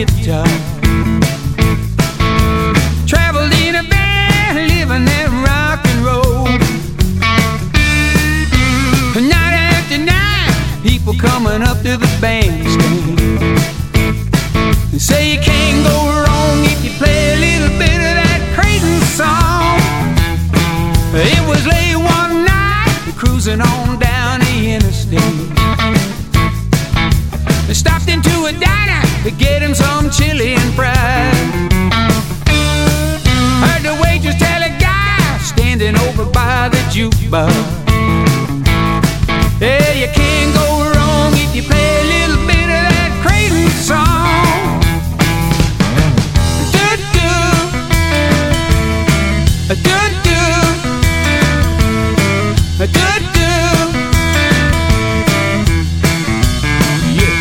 guitar. Traveled in a band, living that rock and roll. Night after night, people coming up to the bandstand and say you can't go wrong if you play a little bit of that Creighton song. It was late one night, cruising on down the interstate. They stopped into a diner to get him some chili and fries. Heard the waitress tell a guy standing over by the jukebox, hey, you can't go wrong if you play a